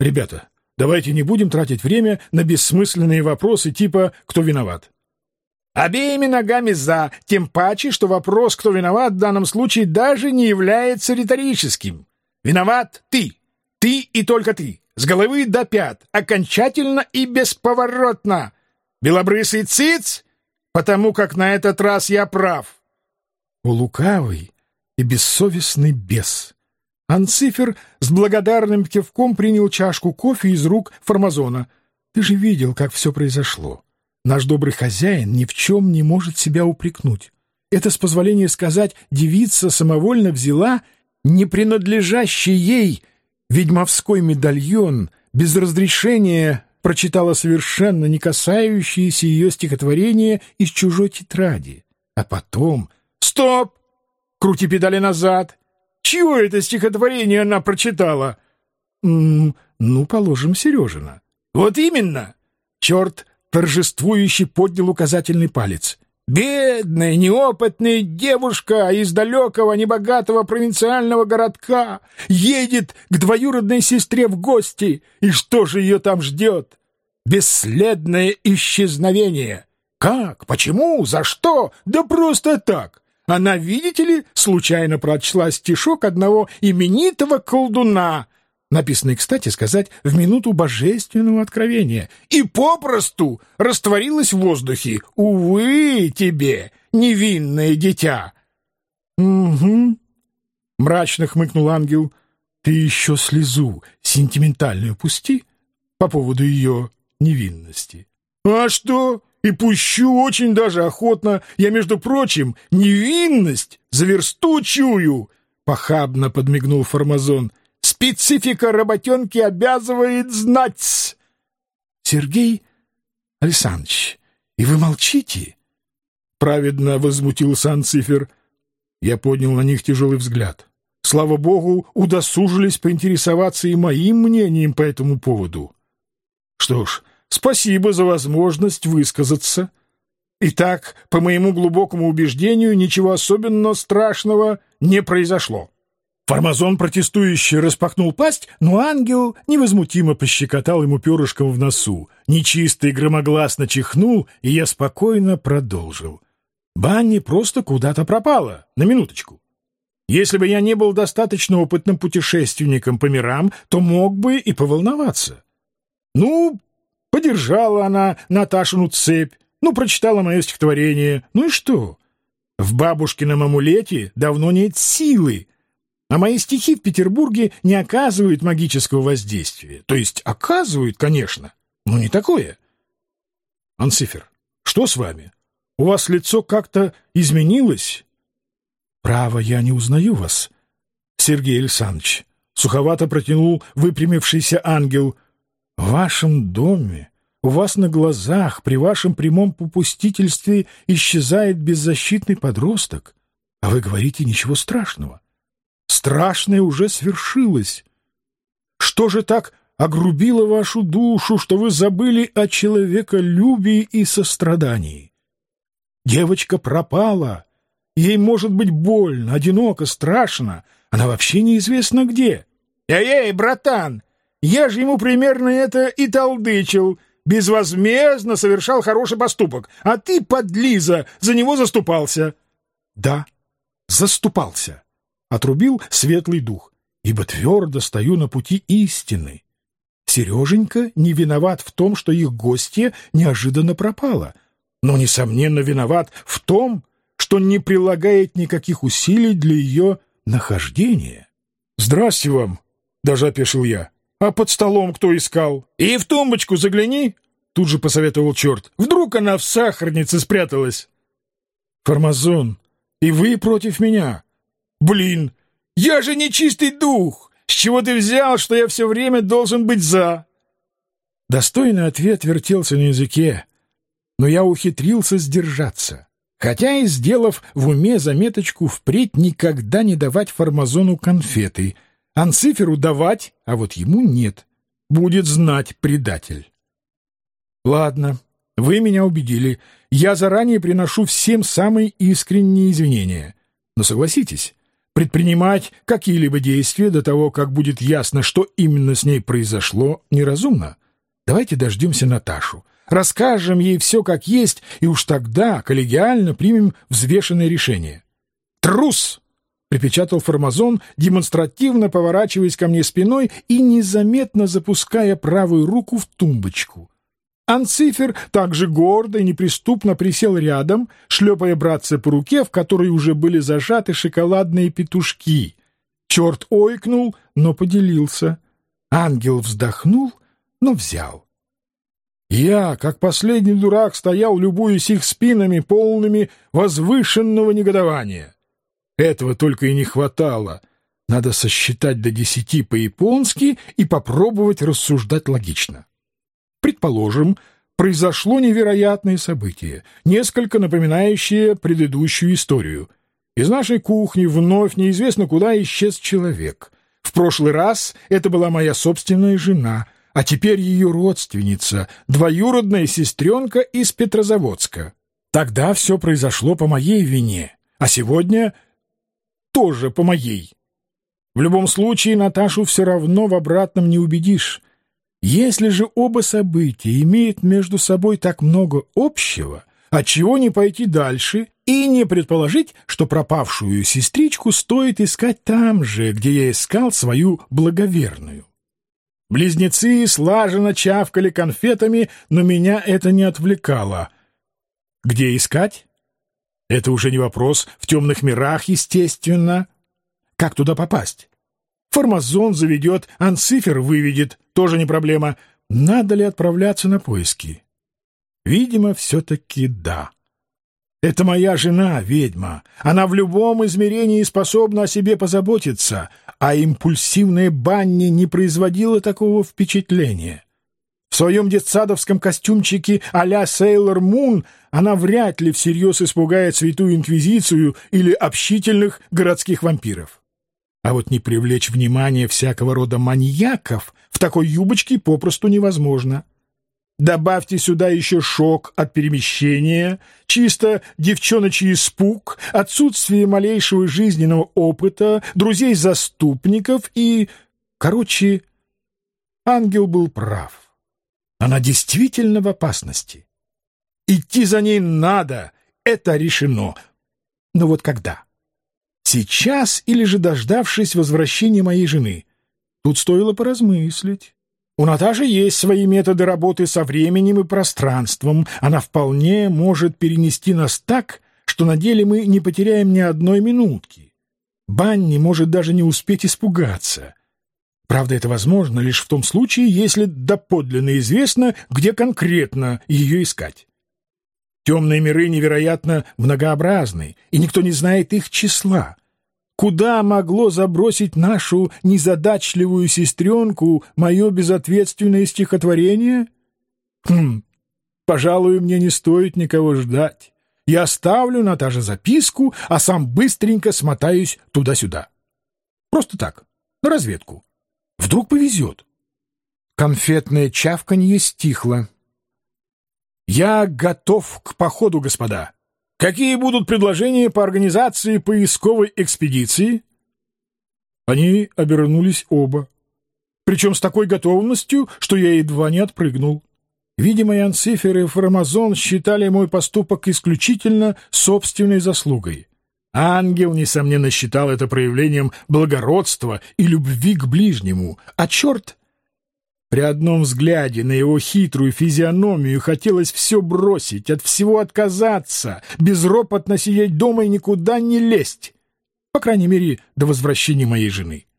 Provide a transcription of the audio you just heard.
Ребята, давайте не будем тратить время на бессмысленные вопросы типа «кто виноват?». Обеими ногами «за», тем паче, что вопрос «кто виноват» в данном случае даже не является риторическим. Виноват ты. Ты и только ты. С головы до пят. Окончательно и бесповоротно. Белобрысый циц, потому как на этот раз я прав. О, лукавый и бессовестный бес! Анцифер с благодарным кивком принял чашку кофе из рук Формазона. Ты же видел, как все произошло. Наш добрый хозяин ни в чем не может себя упрекнуть. Это, с позволения сказать, девица самовольно взяла не принадлежащий ей ведьмовской медальон, без разрешения прочитала совершенно не касающиеся ее стихотворения из чужой тетради. А потом... Стоп! Крути педали назад! Чье это стихотворение она прочитала? Ну, положим, Сережина. Вот именно! Черт торжествующе поднял указательный палец. Бедная, неопытная девушка из далекого, небогатого провинциального городка едет к двоюродной сестре в гости. И что же ее там ждет? Бесследное исчезновение. Как? Почему? За что? Да просто так. Она, видите ли, случайно прочла стишок одного именитого колдуна, написанный, кстати сказать, в минуту божественного откровения, и попросту растворилась в воздухе. Увы тебе, невинное дитя! — Угу, — мрачно хмыкнул ангел. — Ты еще слезу сентиментальную пусти по поводу ее невинности. — А что? И пущу очень даже охотно. Я, между прочим, невинность за версту чую, — похабно подмигнул Формазон. Специфика работенки обязывает знать. Сергей Александрович, и вы молчите? Праведно возмутился Анцифер. Я поднял на них тяжелый взгляд. Слава богу, удосужились поинтересоваться и моим мнением по этому поводу. Что ж, спасибо за возможность высказаться. Итак, по моему глубокому убеждению, ничего особенно страшного не произошло. Формазон протестующе распахнул пасть, но ангел невозмутимо пощекотал ему перышком в носу. Нечистый громогласно чихнул, и я спокойно продолжил. Банни просто куда-то пропала, на минуточку. Если бы я не был достаточно опытным путешественником по мирам, то мог бы и поволноваться. Ну, подержала она Наташину цепь, прочитала мое стихотворение. Ну и что? В бабушкином амулете давно нет силы, а мои стихи в Петербурге не оказывают магического воздействия. То есть оказывают, конечно, но не такое. Анцифер, что с вами? У вас лицо как-то изменилось? Право, я не узнаю вас, Сергей Александрович. Суховато протянул выпрямившийся ангел. В вашем доме, у вас на глазах, при вашем прямом попустительстве исчезает беззащитный подросток, а вы говорите ничего страшного. Страшное уже свершилось. Что же так огрубило вашу душу, что вы забыли о человеколюбии и сострадании? Девочка пропала. Ей может быть больно, одиноко, страшно. Она вообще неизвестно где. Эй, братан, я же ему примерно это и толдычил. Безвозмездно совершал хороший поступок. А ты, подлиза, за него заступался. Да, заступался. Отрубил светлый дух, ибо твердо стою на пути истины. Сереженька не виноват в том, что их гостья неожиданно пропала, но, несомненно, виноват в том, что не прилагает никаких усилий для ее нахождения. — Здрасте вам, — даже опешил я. — А под столом кто искал? — И в тумбочку загляни, — тут же посоветовал черт. — Вдруг она в сахарнице спряталась? — Формазон, и вы против меня? Блин, я же нечистый дух! С чего ты взял, что я все время должен быть за? Достойный ответ вертелся на языке, но я ухитрился сдержаться, хотя и сделав в уме заметочку впредь никогда не давать Формазону конфеты, Анциферу давать, а вот ему нет. Будет знать предатель. Ладно, вы меня убедили. Я заранее приношу всем самые искренние извинения. Но согласитесь, Предпринимать какие-либо действия до того, как будет ясно, что именно с ней произошло, неразумно. Давайте дождемся Наташу, расскажем ей все как есть, и уж тогда коллегиально примем взвешенное решение. «Трус!» — припечатал Формазон, демонстративно поворачиваясь ко мне спиной и незаметно запуская правую руку в тумбочку. Анцифер также гордо и неприступно присел рядом, шлепая братца по руке, в которой уже были зажаты шоколадные петушки. Черт ойкнул, но поделился. Ангел вздохнул, но взял. Я, как последний дурак, стоял, любуясь их спинами, полными возвышенного негодования. Этого только и не хватало. Надо сосчитать до 10 по-японски и попробовать рассуждать логично. Предположим, произошло невероятное событие, несколько напоминающее предыдущую историю. Из нашей кухни вновь неизвестно куда исчез человек. В прошлый раз это была моя собственная жена, а теперь ее родственница, двоюродная сестренка из Петрозаводска. Тогда все произошло по моей вине, а сегодня тоже по моей. В любом случае Наташу все равно в обратном не убедишь. Если же оба события имеют между собой так много общего, отчего не пойти дальше и не предположить, что пропавшую сестричку стоит искать там же, где я искал свою благоверную? Близнецы слаженно чавкали конфетами, но меня это не отвлекало. Где искать? Это уже не вопрос. В темных мирах, естественно. Как туда попасть? Формазон заведет, Анцифер выведет. Тоже не проблема. Надо ли отправляться на поиски? Видимо, все-таки да. Это моя жена, ведьма. Она в любом измерении способна о себе позаботиться, а импульсивная Банни не производила такого впечатления. В своем детсадовском костюмчике а-ля Сейлор Мун она вряд ли всерьез испугает Святую Инквизицию или общительных городских вампиров. А вот не привлечь внимание всякого рода маньяков в такой юбочке попросту невозможно. Добавьте сюда еще шок от перемещения, чисто девчоночий испуг, отсутствие малейшего жизненного опыта, друзей-заступников и... Короче, ангел был прав. Она действительно в опасности. Идти за ней надо, это решено. Но вот когда? Сейчас или же дождавшись возвращения моей жены? Тут стоило поразмыслить. У Наташи есть свои методы работы со временем и пространством. Она вполне может перенести нас так, что на деле мы не потеряем ни одной минутки. Банни может даже не успеть испугаться. Правда, это возможно лишь в том случае, если доподлинно известно, где конкретно ее искать. Темные миры невероятно многообразны, и никто не знает их числа. Куда могло забросить нашу незадачливую сестренку мое безответственное стихотворение? Пожалуй, мне не стоит никого ждать. Я оставлю Наташе записку, а сам быстренько смотаюсь туда-сюда. Просто так, на разведку. Вдруг повезет. Конфетное чавканье стихло. «Я готов к походу, господа. Какие будут предложения по организации поисковой экспедиции?» Они обернулись оба. Причем с такой готовностью, что я едва не отпрыгнул. Видимо, и Анцифер, и Формазон считали мой поступок исключительно собственной заслугой. Ангел, несомненно, считал это проявлением благородства и любви к ближнему, а черт... При одном взгляде на его хитрую физиономию хотелось все бросить, от всего отказаться, безропотно сидеть дома и никуда не лезть. По крайней мере, до возвращения моей жены.